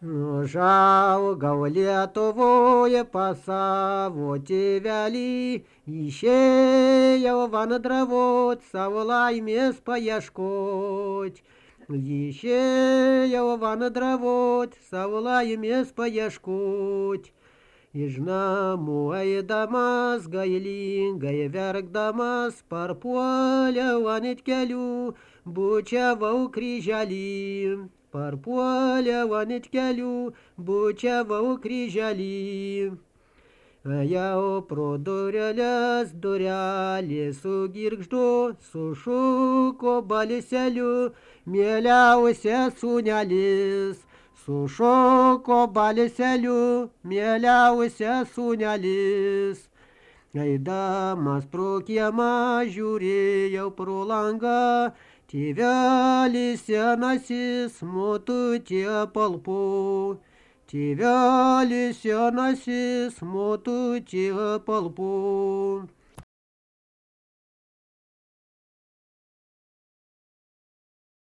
Užaugau Lietuvoje pas savo tėvelį, išėjau vandravot savo laimės paieškot. Išėjau vandravot savo laimės paieškot. Iš namų eidamas gailingai verkdamas parpuoliau ant kelių, bučiavau kryželį. Parpuoliau ant kelių, bučiavau kryželį. Ėjau pro durelės, durelė su girgždu, sušuko balseliu, mieliausias sūnelis. Sušuko balseliu, mieliausias sūnelis. Eidamas pro kiemą žiūrėjau pro langą, tėvelis senasis motutė palpo. Tėvelis senasis motutė palpo.